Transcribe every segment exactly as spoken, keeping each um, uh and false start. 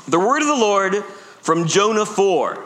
The word of the Lord from Jonah four.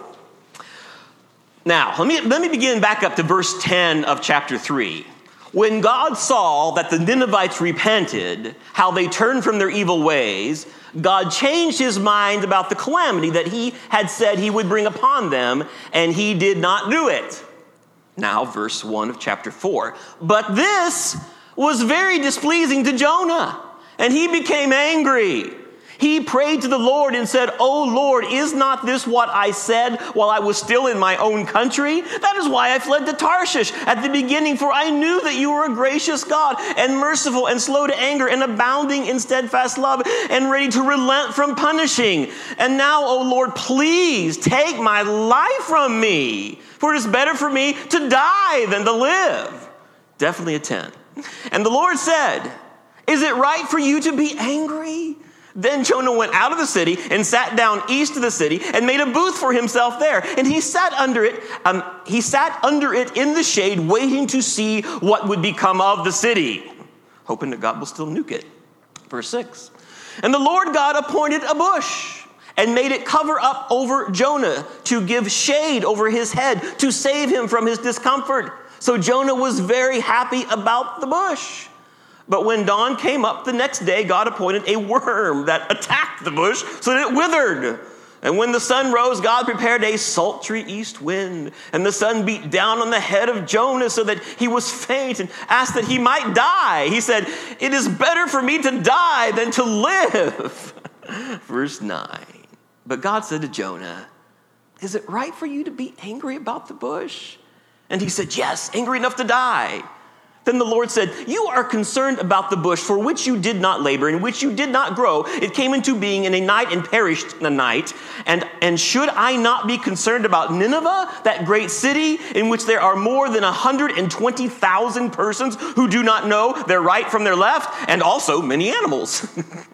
Now, let me, let me begin back up to verse ten of chapter three. When God saw that the Ninevites repented, how they turned from their evil ways, God changed his mind about the calamity that he had said he would bring upon them, and he did not do it. Now, verse one of chapter four. But this was very displeasing to Jonah, and he became angry. He prayed to the Lord and said, "O Lord, is not this what I said while I was still in my own country? That is why I fled to Tarshish at the beginning, for I knew that you were a gracious God and merciful and slow to anger and abounding in steadfast love and ready to relent from punishing. And now, O Lord, please take my life from me, for it is better for me to die than to live." Definitely a ten. And the Lord said, "Is it right for you to be angry?" Then Jonah went out of the city and sat down east of the city and made a booth for himself there. And he sat under it. Um, he sat under it in the shade, waiting to see what would become of the city, hoping that God will still nuke it. Verse six. And the Lord God appointed a bush and made it cover up over Jonah to give shade over his head to save him from his discomfort. So Jonah was very happy about the bush. But when dawn came up the next day, God appointed a worm that attacked the bush so that it withered. And when the sun rose, God prepared a sultry east wind. And the sun beat down on the head of Jonah so that he was faint and asked that he might die. He said, "It is better for me to die than to live." Verse nine. But God said to Jonah, "Is it right for you to be angry about the bush?" And he said, "Yes, angry enough to die." Then the Lord said, "You are concerned about the bush for which you did not labor, in which you did not grow. It came into being in a night and perished in a night. And, and should I not be concerned about Nineveh, that great city in which there are more than one hundred twenty thousand persons who do not know their right from their left, and also many animals?"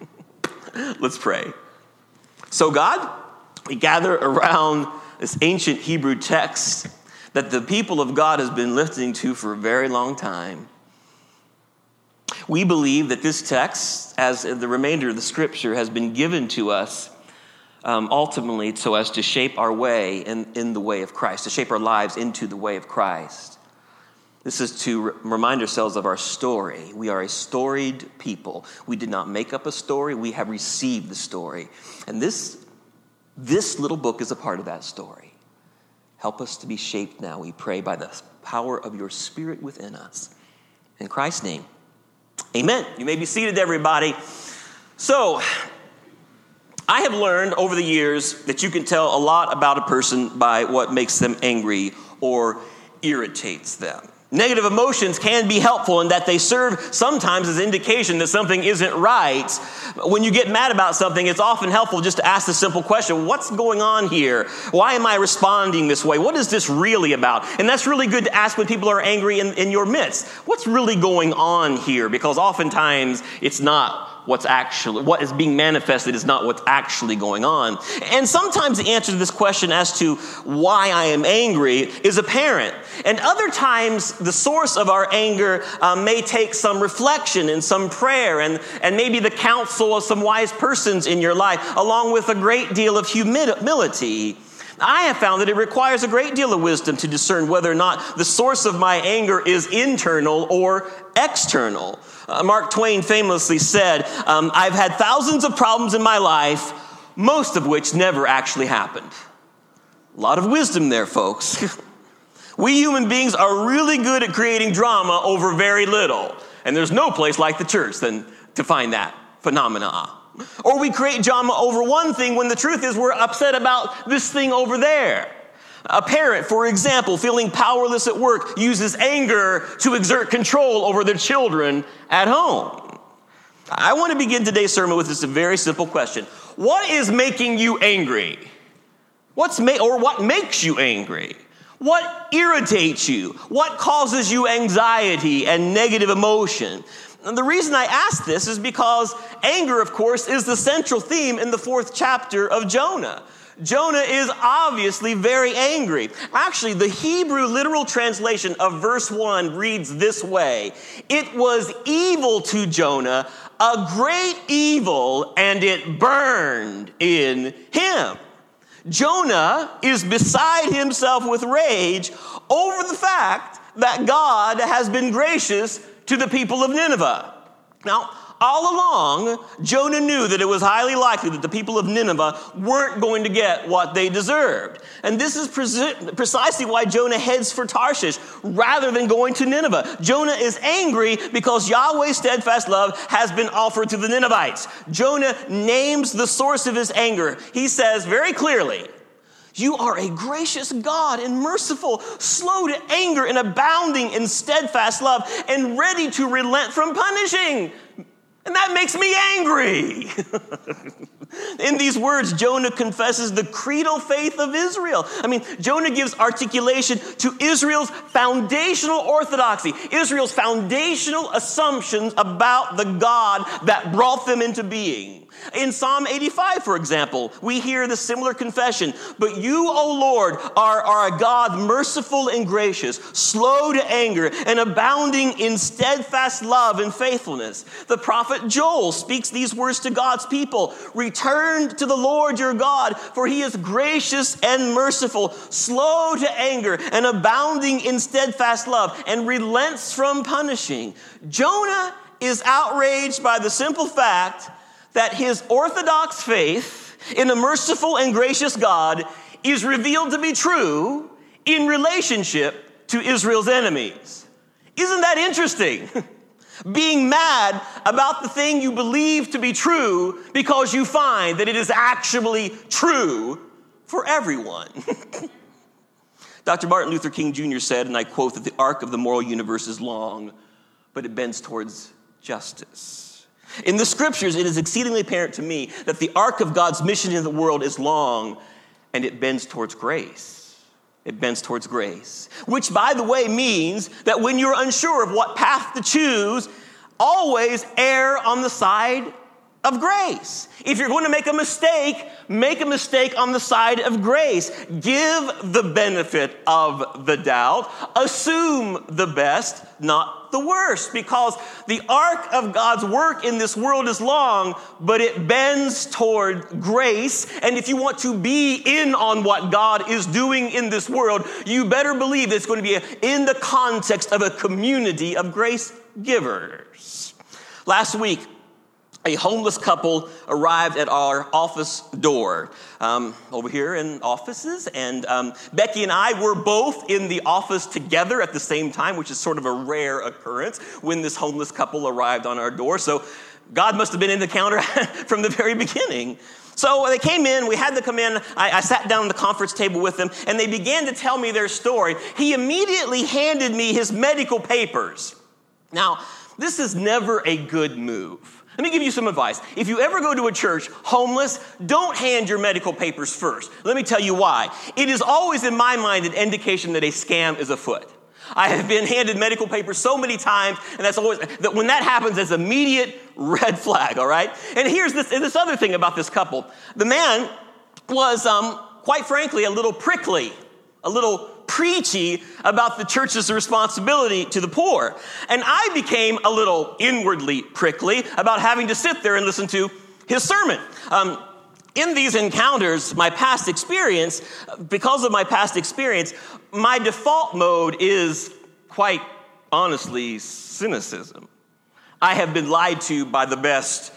Let's pray. So God, we gather around this ancient Hebrew text that the people of God has been listening to for a very long time. We believe that this text, as the remainder of the scripture, has been given to us um, ultimately so as to shape our way in, in the way of Christ, to shape our lives into the way of Christ. This is to re- remind ourselves of our story. We are a storied people. We did not make up a story. We have received the story. And this, this little book is a part of that story. Help us to be shaped now, we pray, by the power of your Spirit within us. In Christ's name, amen. You may be seated, everybody. So, I have learned over the years that you can tell a lot about a person by what makes them angry or irritates them. Negative emotions can be helpful in that they serve sometimes as indication that something isn't right. When you get mad about something, it's often helpful just to ask the simple question, what's going on here? Why am I responding this way? What is this really about? And that's really good to ask when people are angry in, in your midst. What's really going on here? Because oftentimes it's not what's actually, what is being manifested is not what's actually going on. And sometimes the answer to this question as to why I am angry is apparent. And other times the source of our anger um, may take some reflection and some prayer and, and maybe the counsel of some wise persons in your life, along with a great deal of humility. I have found that it requires a great deal of wisdom to discern whether or not the source of my anger is internal or external. Uh, Mark Twain famously said, um, I've had thousands of problems in my life, most of which never actually happened. A lot of wisdom there, folks. We human beings are really good at creating drama over very little. And there's no place like the church than to find that phenomena. Or we create drama over one thing when the truth is we're upset about this thing over there. A parent, for example, feeling powerless at work, uses anger to exert control over their children at home. I want to begin today's sermon with just a very simple question. What is making you angry? What's ma- or what makes you angry? What irritates you? What causes you anxiety and negative emotion? And the reason I ask this is because anger, of course, is the central theme in the fourth chapter of Jonah. Jonah is obviously very angry. Actually, the Hebrew literal translation of verse one reads this way. It was evil to Jonah a great evil, and it burned in him. Jonah is beside himself with rage over the fact that God has been gracious to the people of Nineveh. Now, all along, Jonah knew that it was highly likely that the people of Nineveh weren't going to get what they deserved. And this is pre- precisely why Jonah heads for Tarshish rather than going to Nineveh. Jonah is angry because Yahweh's steadfast love has been offered to the Ninevites. Jonah names the source of his anger. He says very clearly, "You are a gracious God and merciful, slow to anger and abounding in steadfast love, and ready to relent from punishing." And that makes me angry. In these words, Jonah confesses the creedal faith of Israel. I mean, Jonah gives articulation to Israel's foundational orthodoxy, Israel's foundational assumptions about the God that brought them into being. In Psalm eighty-five, for example, we hear the similar confession. "But you, O Lord, are, are a God merciful and gracious, slow to anger, and abounding in steadfast love and faithfulness." The prophet Joel speaks these words to God's people. "Return to the Lord your God, for he is gracious and merciful, slow to anger, and abounding in steadfast love, and relents from punishing." Jonah is outraged by the simple fact that his orthodox faith in a merciful and gracious God is revealed to be true in relationship to Israel's enemies. Isn't that interesting? Being mad about the thing you believe to be true because you find that it is actually true for everyone. Doctor Martin Luther King Junior said, and I quote, that the arc of the moral universe is long, but it bends towards justice. In the scriptures, it is exceedingly apparent to me that the arc of God's mission in the world is long, and it bends towards grace. It bends towards grace. Which, by the way, means that when you're unsure of what path to choose, always err on the side of grace. If you're going to make a mistake, make a mistake on the side of grace. Give the benefit of the doubt. Assume the best, not the worst, because the arc of God's work in this world is long, but it bends toward grace. And if you want to be in on what God is doing in this world, you better believe that it's going to be in the context of a community of grace givers. Last week, a homeless couple arrived at our office door um, over here in offices. And um, Becky and I were both in the office together at the same time, which is sort of a rare occurrence when this homeless couple arrived on our door. So God must have been in the counter from the very beginning. So they came in, we had them come in, I, I sat down at the conference table with them, and they began to tell me their story. He immediately handed me his medical papers. Now, this is never a good move. Let me give you some advice. If you ever go to a church homeless, don't hand your medical papers first. Let me tell you why. It is always, in my mind, an indication that a scam is afoot. I have been handed medical papers so many times, and that's always, that when that happens, it's immediate red flag, all right? And here's this, this other thing about this couple. The man was, um, quite frankly, a little prickly, a little preachy about the church's responsibility to the poor. And I became a little inwardly prickly about having to sit there and listen to his sermon. Um, in these encounters, my past experience, because of my past experience, my default mode is quite honestly cynicism. I have been lied to by the best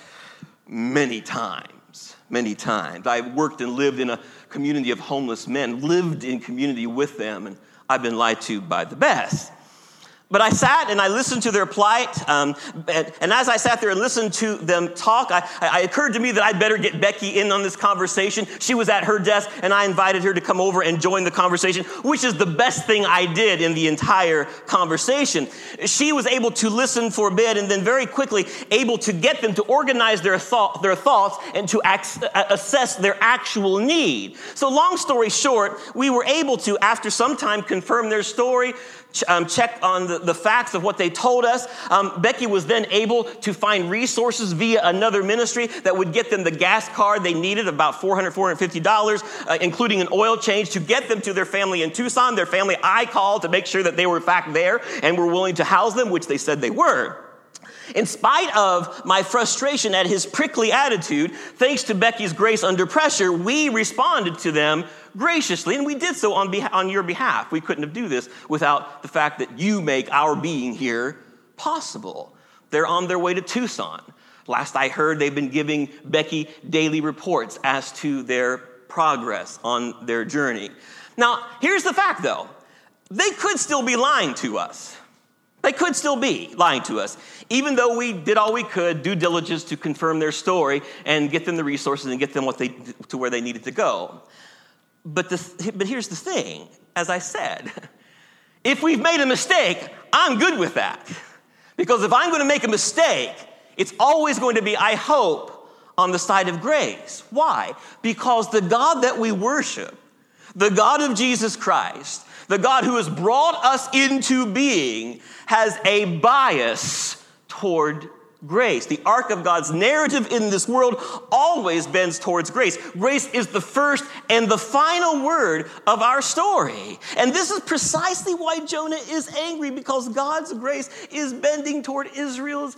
many times, many times. I worked and lived in a community of homeless men, lived in community with them, and I've been lied to by the best. But I sat and I listened to their plight, um, and, and as I sat there and listened to them talk, I, I, it occurred to me that I'd better get Becky in on this conversation. She was at her desk, and I invited her to come over and join the conversation, which is the best thing I did in the entire conversation. She was able to listen for a bit, and then very quickly able to get them to organize their, thought, their thoughts and to ac- assess their actual need. So long story short, we were able to, after some time, confirm their story, Um, check on the, the facts of what they told us. Um, Becky was then able to find resources via another ministry that would get them the gas card they needed, about four hundred dollars, four hundred fifty dollars, uh, including an oil change, to get them to their family in Tucson. Their family I called to make sure that they were in fact there and were willing to house them, which they said they were. In spite of my frustration at his prickly attitude, thanks to Becky's grace under pressure, we responded to them graciously, and we did so on, beha- on your behalf. We couldn't have do this without the fact that you make our being here possible. They're on their way to Tucson. Last I heard, they've been giving Becky daily reports as to their progress on their journey. Now, here's the fact, though. They could still be lying to us. They could still be lying to us, even though we did all we could, due diligence to confirm their story and get them the resources and get them what they to where they needed to go. But the, but here's the thing, as I said, if we've made a mistake, I'm good with that. Because if I'm going to make a mistake, it's always going to be, I hope, on the side of grace. Why? Because the God that we worship, the God of Jesus Christ, the God who has brought us into being, has a bias toward grace. The arc of God's narrative in this world always bends towards grace. Grace is the first and the final word of our story. And this is precisely why Jonah is angry, because God's grace is bending toward Israel's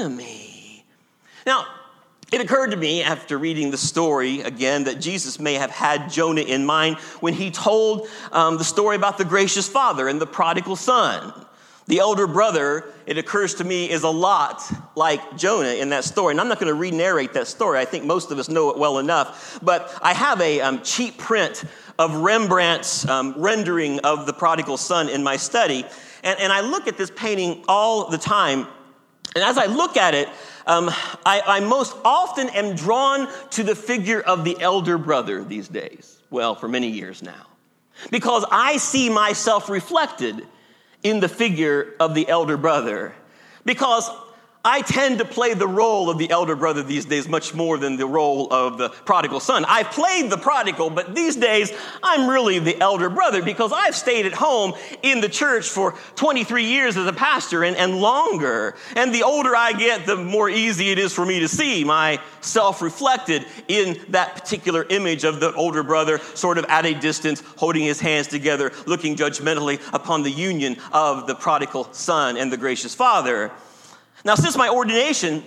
enemy. Now, it occurred to me after reading the story again that Jesus may have had Jonah in mind when he told um, the story about the gracious father and the prodigal son. The elder brother, it occurs to me, is a lot like Jonah in that story. And I'm not going to re-narrate that story. I think most of us know it well enough. But I have a um, cheap print of Rembrandt's um, rendering of the prodigal son in my study. And, and I look at this painting all the time. And as I look at it, um, I, I most often am drawn to the figure of the elder brother these days. Well, for many years now. Because I see myself reflected in the figure of the elder brother, because I tend to play the role of the elder brother these days much more than the role of the prodigal son. I've played the prodigal, but these days I'm really the elder brother because I've stayed at home in the church for twenty-three years as a pastor and, and longer. And the older I get, the more easy it is for me to see myself reflected in that particular image of the older brother, sort of at a distance, holding his hands together, looking judgmentally upon the union of the prodigal son and the gracious father. Now, since my ordination,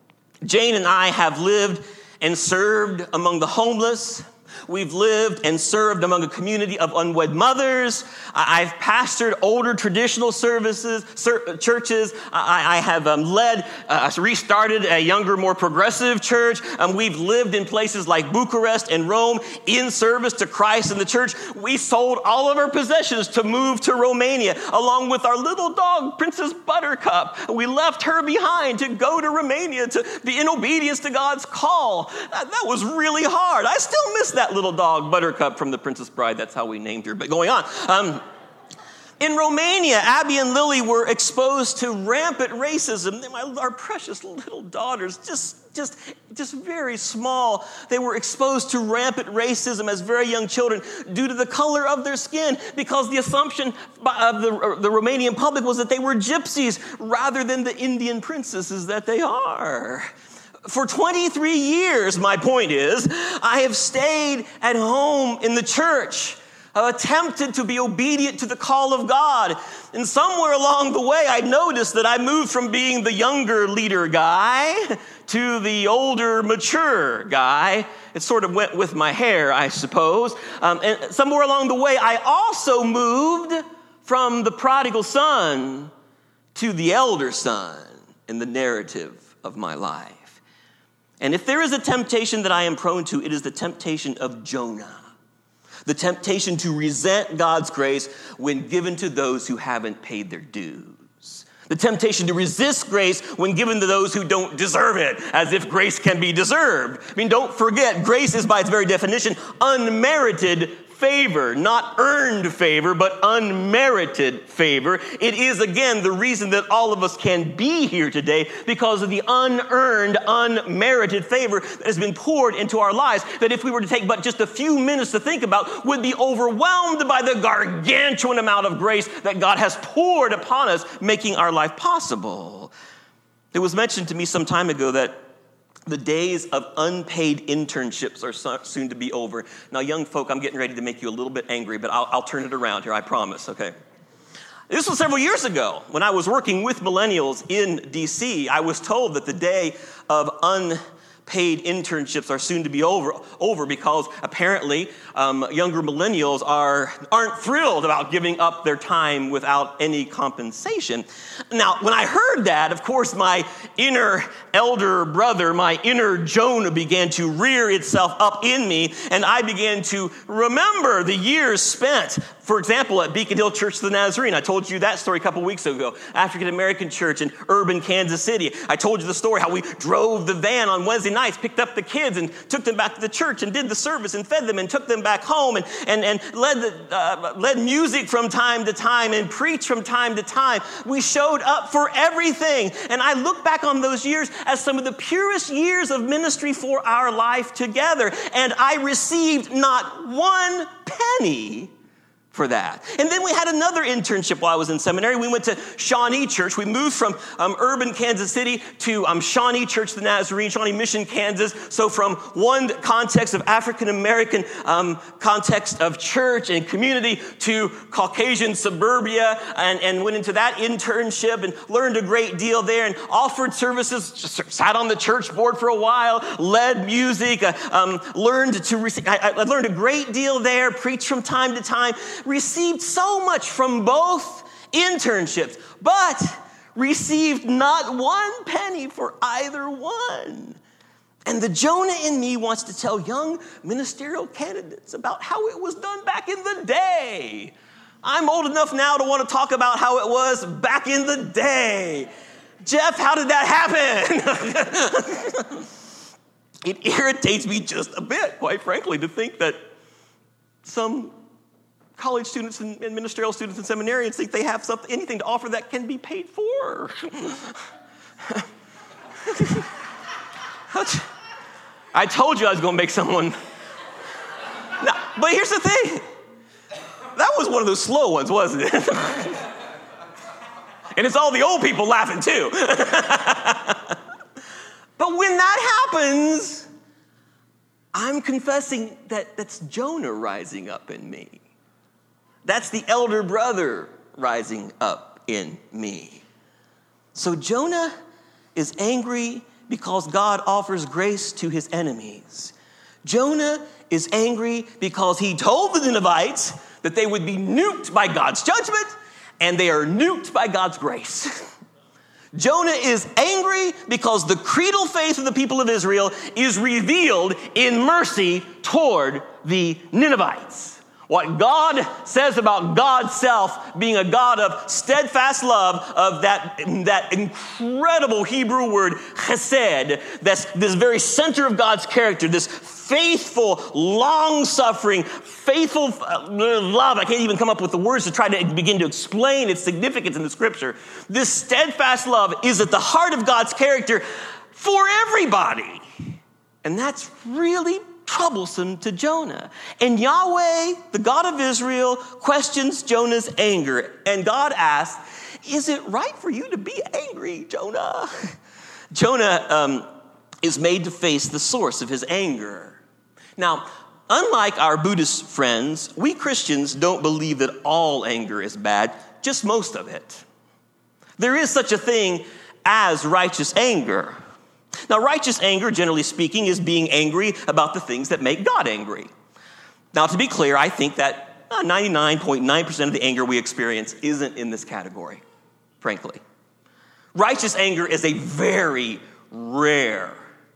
Jane and I have lived and served among the homeless. We've lived and served among a community of unwed mothers. I've pastored older traditional services, churches. I, I have um, led, uh, restarted a younger, more progressive church. Um, we've lived in places like Bucharest and Rome in service to Christ and the church. We sold all of our possessions to move to Romania, along with our little dog, Princess Buttercup. We left her behind to go to Romania to be in obedience to God's call. That, that was really hard. I still miss that little dog, Buttercup, from The Princess Bride. That's how we named her. But going on. Um, in Romania, Abby and Lily were exposed to rampant racism. My, our precious little daughters, just, just, just very small. They were exposed to rampant racism as very young children due to the color of their skin, because the assumption of the, the Romanian public was that they were gypsies rather than the Indian princesses that they are. For twenty-three years, my point is, I have stayed at home in the church. I've attempted to be obedient to the call of God. And somewhere along the way, I noticed that I moved from being the younger leader guy to the older, mature guy. It sort of went with my hair, I suppose. Um, and somewhere along the way, I also moved from the prodigal son to the elder son in the narrative of my life. And if there is a temptation that I am prone to, it is the temptation of Jonah. The temptation to resent God's grace when given to those who haven't paid their dues. The temptation to resist grace when given to those who don't deserve it, as if grace can be deserved. I mean, don't forget, grace is by its very definition unmerited favor, not earned favor, but unmerited favor. It is, again, the reason that all of us can be here today, because of the unearned, unmerited favor that has been poured into our lives, that if we were to take but just a few minutes to think about, would be overwhelmed by the gargantuan amount of grace that God has poured upon us, making our life possible. It was mentioned to me some time ago that the days of unpaid internships are soon to be over. Now, young folk, I'm getting ready to make you a little bit angry, but I'll, I'll turn it around here, I promise, okay? This was several years ago. When I was working with millennials in D C, I was told that the day of unpaid internships are soon to be over, over because apparently um, younger millennials are, aren't thrilled about giving up their time without any compensation. Now, when I heard that, of course, my inner elder brother, my inner Jonah began to rear itself up in me, and I began to remember the years spent, for example, at Beacon Hill Church of the Nazarene. I told you that story a couple weeks ago. African-American church in urban Kansas City. I told you the story how we drove the van on Wednesday nights, picked up the kids and took them back to the church and did the service and fed them and took them back home and, and, and led, the, uh, led music from time to time and preached from time to time. We showed up for everything. And I look back on those years as some of the purest years of ministry for our life together. And I received not one penny for that. And then we had another internship while I was in seminary. We went to Shawnee Church. We moved from um, urban Kansas City to um, Shawnee Church of the Nazarene, Shawnee Mission, Kansas. So from one context of African-American um, context of church and community to Caucasian suburbia, and, and went into that internship and learned a great deal there and offered services, just sat on the church board for a while, led music, uh, um, learned to receive, I, I learned a great deal there, preached from time to time, received so much from both internships, but received not one penny for either one. And the Jonah in me wants to tell young ministerial candidates about how it was done back in the day. I'm old enough now to want to talk about how it was back in the day. Jeff, how did that happen? It irritates me just a bit, quite frankly, to think that some college students and ministerial students and seminarians think they have something, anything to offer that can be paid for. I told you I was going to make someone. Now, but here's the thing. That was one of those slow ones, wasn't it? And it's all the old people laughing too. But when that happens, I'm confessing that that's Jonah rising up in me. That's the elder brother rising up in me. So Jonah is angry because God offers grace to his enemies. Jonah is angry because he told the Ninevites that they would be nuked by God's judgment, and they are nuked by God's grace. Jonah is angry because the creedal faith of the people of Israel is revealed in mercy toward the Ninevites. What God says about God's self being a God of steadfast love, of that, that incredible Hebrew word chesed, that's this very center of God's character, this faithful, long-suffering, faithful love. I can't even come up with the words to try to begin to explain its significance in the scripture. This steadfast love is at the heart of God's character for everybody. And that's really troublesome to Jonah. And Yahweh, the God of Israel, questions Jonah's anger. And God asks, is it right for you to be angry, Jonah? Jonah um, is made to face the source of his anger. Now, unlike our Buddhist friends, we Christians don't believe that all anger is bad, just most of it. There is such a thing as righteous anger. Now, righteous anger, generally speaking, is being angry about the things that make God angry. Now, to be clear, I think that ninety-nine point nine percent of the anger we experience isn't in this category, frankly. Righteous anger is a very rare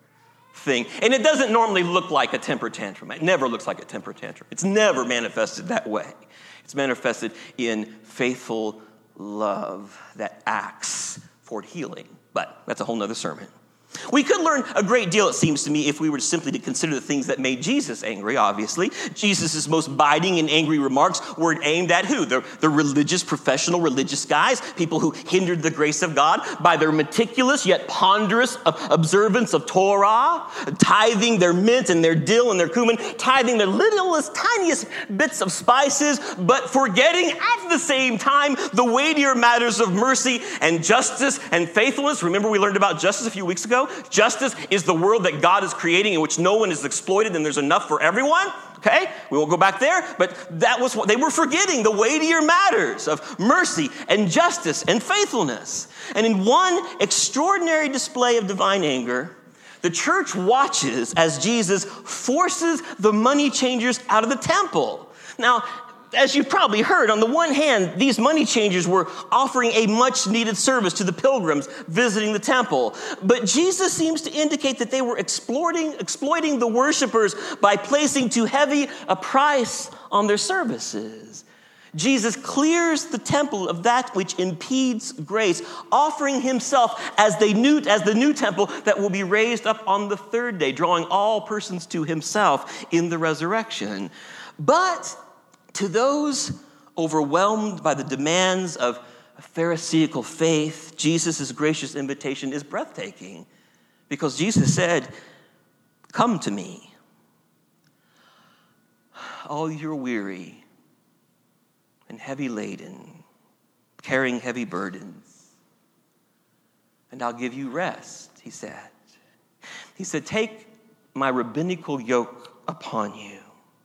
thing, and it doesn't normally look like a temper tantrum. It never looks like a temper tantrum. It's never manifested that way. It's manifested in faithful love that acts for healing, but that's a whole nother sermon. We could learn a great deal, it seems to me, if we were simply to consider the things that made Jesus angry, obviously. Jesus' most biting and angry remarks were aimed at who? The, the religious, professional religious guys, people who hindered the grace of God by their meticulous yet ponderous observance of Torah, tithing their mint and their dill and their cumin, tithing their littlest, tiniest bits of spices, but forgetting at the same time the weightier matters of mercy and justice and faithfulness. Remember we learned about justice a few weeks ago? ago. Justice is the world that God is creating in which no one is exploited and there's enough for everyone. Okay, we won't go back there, but that was what they were forgetting, the weightier matters of mercy and justice and faithfulness. And in one extraordinary display of divine anger, the church watches as Jesus forces the money changers out of the temple. Now, as you've probably heard, on the one hand, these money changers were offering a much needed service to the pilgrims visiting the temple. But Jesus seems to indicate that they were exploiting, exploiting the worshipers by placing too heavy a price on their services. Jesus clears the temple of that which impedes grace, offering himself as the new, as the new temple that will be raised up on the third day, drawing all persons to himself in the resurrection. But to those overwhelmed by the demands of a Pharisaical faith, Jesus' gracious invitation is breathtaking because Jesus said, "Come to me, all you're weary and heavy laden, carrying heavy burdens, and I'll give you rest," he said. He said, "Take my rabbinical yoke upon you.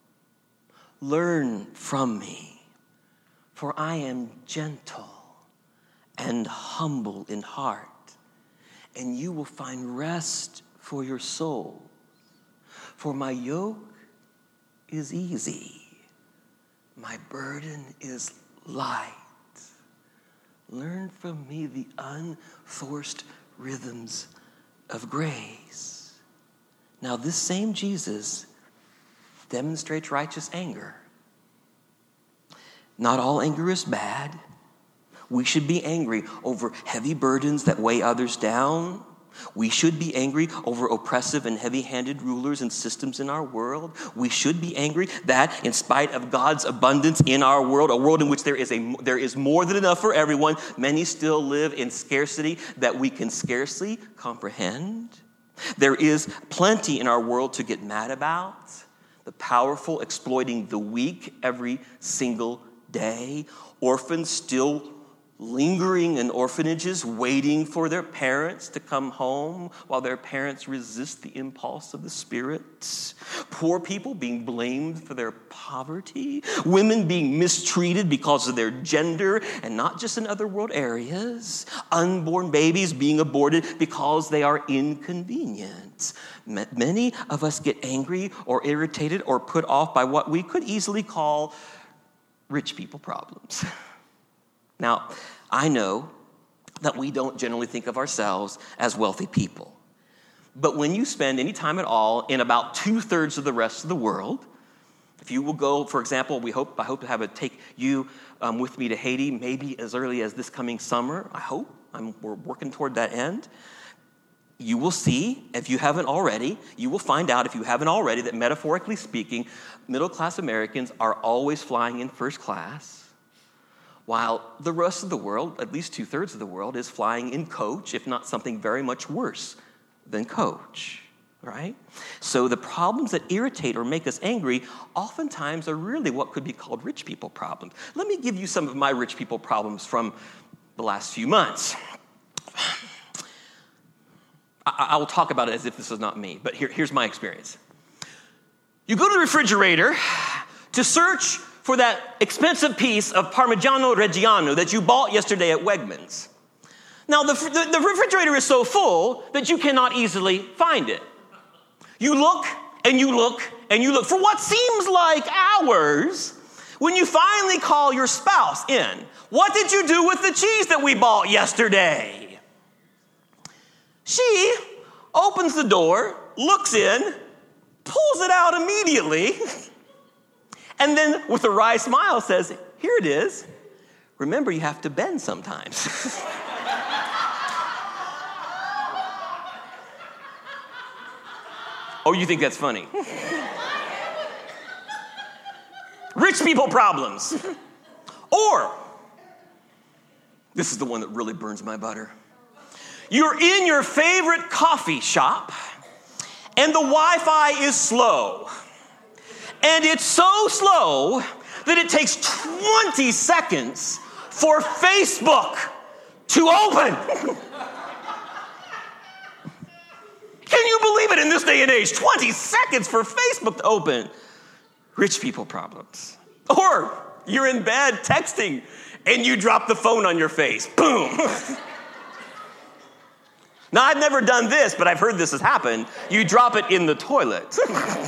Learn from me, for I am gentle and humble in heart, and you will find rest for your soul. For my yoke is easy, my burden is light. Learn from me the unforced rhythms of grace." Now, this same Jesus demonstrates righteous anger. Not all anger is bad. We should be angry over heavy burdens that weigh others down. We should be angry over oppressive and heavy-handed rulers and systems in our world. We should be angry that in spite of God's abundance in our world, a world in which there is a there is more than enough for everyone, many still live in scarcity that we can scarcely comprehend. There is plenty in our world to get mad about. The powerful exploiting the weak every single day. Orphans still lingering in orphanages, waiting for their parents to come home while their parents resist the impulse of the Spirit. Poor people being blamed for their poverty. Women being mistreated because of their gender and not just in other world areas. Unborn babies being aborted because they are inconvenient. Many of us get angry or irritated or put off by what we could easily call rich people problems. Now, I know that we don't generally think of ourselves as wealthy people. But when you spend any time at all in about two-thirds of the rest of the world, if you will go, for example, we hope I hope to have a take you um, with me to Haiti, maybe as early as this coming summer. I hope. I'm, we're working toward that end. You will see, if you haven't already, you will find out, if you haven't already, that metaphorically speaking, middle-class Americans are always flying in first class, while the rest of the world, at least two-thirds of the world, is flying in coach, if not something very much worse than coach, right? So the problems that irritate or make us angry oftentimes are really what could be called rich people problems. Let me give you some of my rich people problems from the last few months. I will talk about it as if this is not me, but here, here's my experience. You go to the refrigerator to search for that expensive piece of Parmigiano Reggiano that you bought yesterday at Wegmans. Now, the, the, the refrigerator is so full that you cannot easily find it. You look and you look and you look for what seems like hours when you finally call your spouse in. What did you do with the cheese that we bought yesterday? She opens the door, looks in, pulls it out immediately, and then with a wry smile says, "Here it is. Remember, you have to bend sometimes." Oh, you think that's funny? Rich people problems. Or, this is the one that really burns my butter. You're in your favorite coffee shop, and the Wi-Fi is slow. And it's so slow that it takes twenty seconds for Facebook to open. Can you believe it in this day and age? twenty seconds for Facebook to open. Rich people problems. Or you're in bed texting and you drop the phone on your face. Boom. Now, I've never done this, but I've heard this has happened. You drop it in the toilet.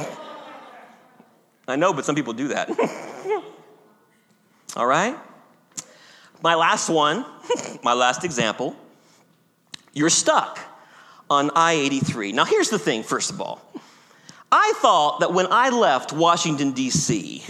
I know, but some people do that. All right? My last one, my last example. You're stuck on I eighty-three. Now, here's the thing, first of all. I thought that when I left Washington, D C,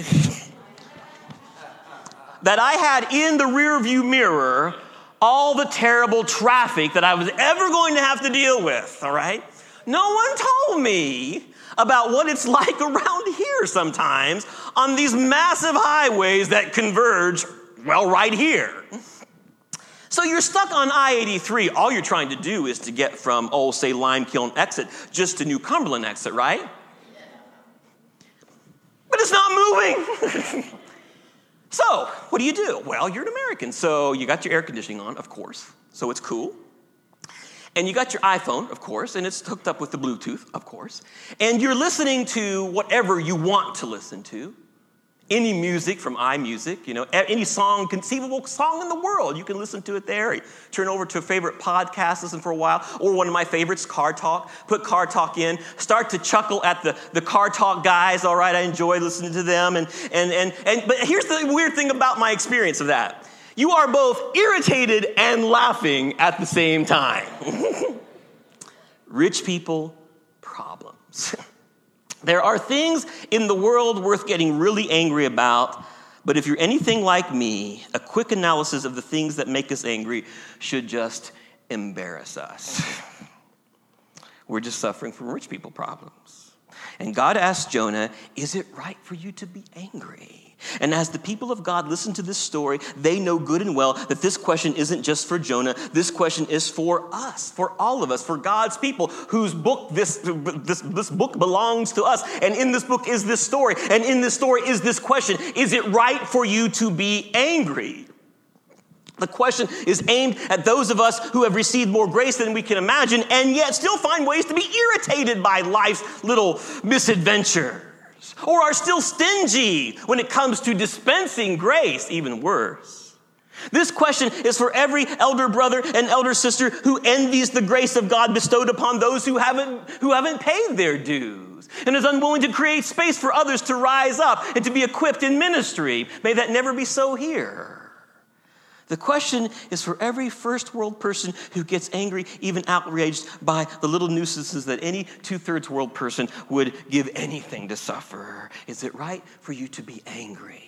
that I had in the rearview mirror all the terrible traffic that I was ever going to have to deal with, all right? No one told me about what it's like around here sometimes on these massive highways that converge, well, right here. So you're stuck on I eighty-three. All you're trying to do is to get from, oh, say, Limekiln exit just to New Cumberland exit, right? But it's not moving. So what do you do? Well, you're an American, so you got your air conditioning on, of course, so it's cool. And you got your iPhone, of course, and it's hooked up with the Bluetooth, of course. And you're listening to whatever you want to listen to. Any music from iMusic, you know, any song, conceivable song in the world, you can listen to it there. You turn over to a favorite podcast, listen for a while, or one of my favorites, Car Talk. Put Car Talk in, start to chuckle at the, the Car Talk guys. All right, I enjoy listening to them. And, and, and, and, but here's the weird thing about my experience of that. You are both irritated and laughing at the same time. Rich people problems. There are things in the world worth getting really angry about, but if you're anything like me, a quick analysis of the things that make us angry should just embarrass us. We're just suffering from rich people problems. And God asked Jonah, is it right for you to be angry? And as the people of God listen to this story, they know good and well that this question isn't just for Jonah. This question is for us, for all of us, for God's people whose book this, this, this book belongs to us. And in this book is this story. And in this story is this question. Is it right for you to be angry? The question is aimed at those of us who have received more grace than we can imagine and yet still find ways to be irritated by life's little misadventures. Or are still stingy when it comes to dispensing grace, even worse. This question is for every elder brother and elder sister who envies the grace of God bestowed upon those who haven't, who haven't paid their dues and is unwilling to create space for others to rise up and to be equipped in ministry. May that never be so here. The question is for every first world person who gets angry, even outraged by the little nuisances that any two-thirds world person would give anything to suffer. Is it right for you to be angry?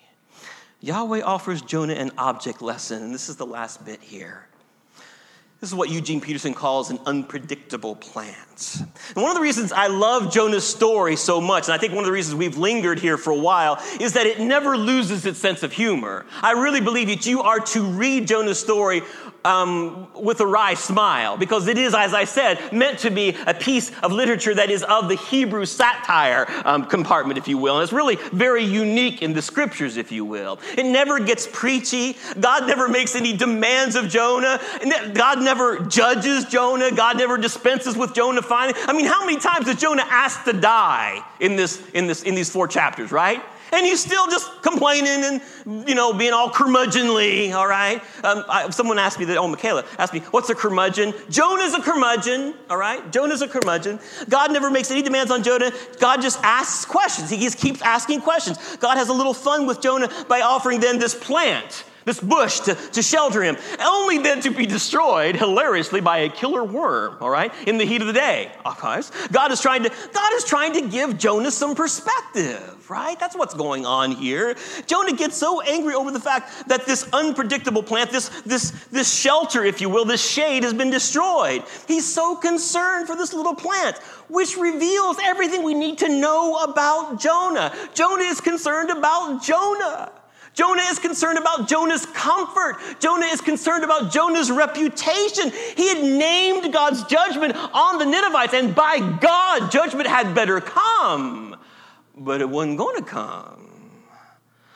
Yahweh offers Jonah an object lesson, and this is the last bit here. This is what Eugene Peterson calls an unpredictable plant. And one of the reasons I love Jonah's story so much, and I think one of the reasons we've lingered here for a while, is that it never loses its sense of humor. I really believe that you are to read Jonah's story um, with a wry smile, because it is, as I said, meant to be a piece of literature that is of the Hebrew satire um, compartment, if you will. And it's really very unique in the scriptures, if you will. It never gets preachy. God never makes any demands of Jonah. God never judges Jonah. God never dispenses with Jonah finally. I mean, how many times does Jonah ask to die in this, in this, in these four chapters, right? And he's still just complaining and, you know, being all curmudgeonly, all right? Um, I, someone asked me that, oh, Michaela asked me, what's a curmudgeon? Jonah's a curmudgeon, all right? Jonah's a curmudgeon. God never makes any demands on Jonah. God just asks questions. He just keeps asking questions. God has a little fun with Jonah by offering them this plant, this bush to, to shelter him, only then to be destroyed hilariously by a killer worm, all right, in the heat of the day, of course. God is trying to, God is trying to give Jonah some perspective, right? That's what's going on here. Jonah gets so angry over the fact that this unpredictable plant, this, this, this shelter, if you will, this shade has been destroyed. He's so concerned for this little plant, which reveals everything we need to know about Jonah. Jonah is concerned about Jonah. Jonah is concerned about Jonah's comfort. Jonah is concerned about Jonah's reputation. He had named God's judgment on the Ninevites, and by God, judgment had better come. But it wasn't going to come.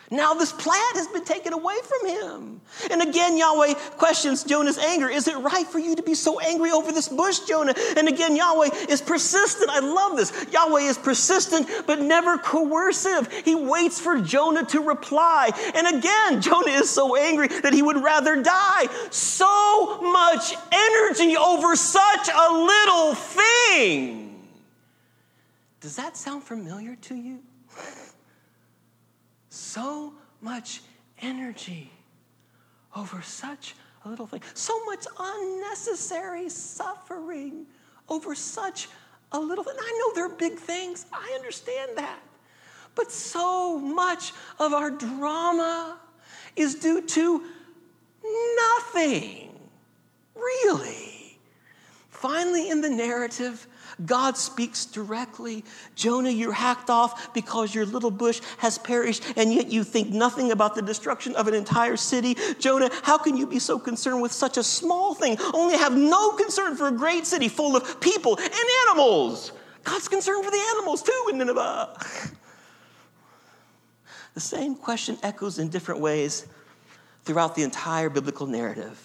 Now this plant has been taken away from him. And again, Yahweh questions Jonah's anger. Is it right for you to be so angry over this bush, Jonah? And again, Yahweh is persistent. I love this. Yahweh is persistent, but never coercive. He waits for Jonah to reply. And again, Jonah is so angry that he would rather die. So much energy over such a little thing. Does that sound familiar to you? So much energy over such a little thing. So much unnecessary suffering over such a little thing. I know they're big things. I understand that. But so much of our drama is due to nothing. Really. Finally, in the narrative, God speaks directly. Jonah, you're hacked off because your little bush has perished, and yet you think nothing about the destruction of an entire city. Jonah, how can you be so concerned with such a small thing? Only have no concern for a great city full of people and animals. God's concerned for the animals too in Nineveh. The same question echoes in different ways throughout the entire biblical narrative.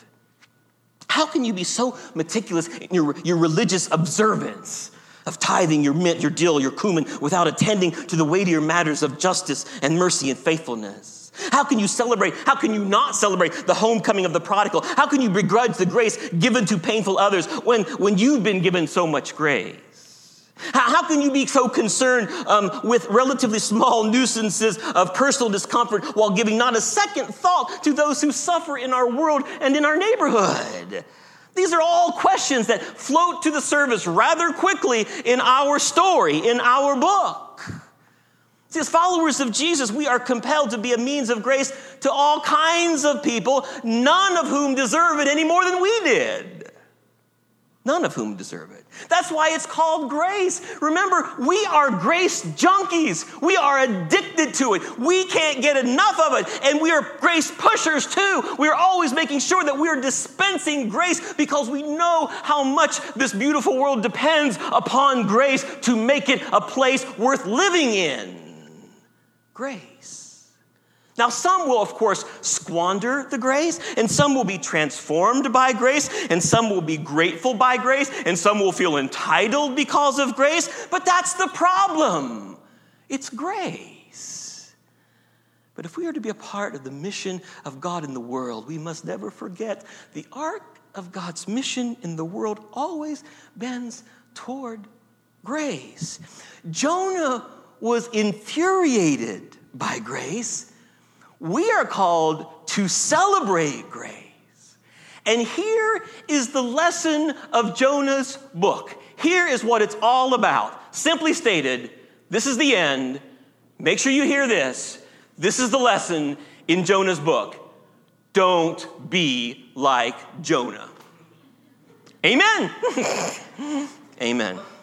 How can you be so meticulous in your, your religious observance of tithing, your mint, your dill, your cumin, without attending to the weightier matters of justice and mercy and faithfulness? How can you celebrate? How can you not celebrate the homecoming of the prodigal? How can you begrudge the grace given to painful others when, when you've been given so much grace? How, how can you be so concerned um, with relatively small nuisances of personal discomfort while giving not a second thought to those who suffer in our world and in our neighborhood? These are all questions that float to the surface rather quickly in our story, in our book. See, as followers of Jesus, we are compelled to be a means of grace to all kinds of people, none of whom deserve it any more than we did. None of whom deserve it. That's why it's called grace. Remember, we are grace junkies. We are addicted to it. We can't get enough of it. And we are grace pushers too. We are always making sure that we are dispensing grace because we know how much this beautiful world depends upon grace to make it a place worth living in. Grace. Now, some will, of course, squander the grace, and some will be transformed by grace, and some will be grateful by grace, and some will feel entitled because of grace. But that's the problem. It's grace. But if we are to be a part of the mission of God in the world, we must never forget the arc of God's mission in the world always bends toward grace. Jonah was infuriated by grace. We are called to celebrate grace. And here is the lesson of Jonah's book. Here is what it's all about. Simply stated, this is the end. Make sure you hear this. This is the lesson in Jonah's book. Don't be like Jonah. Amen. Amen.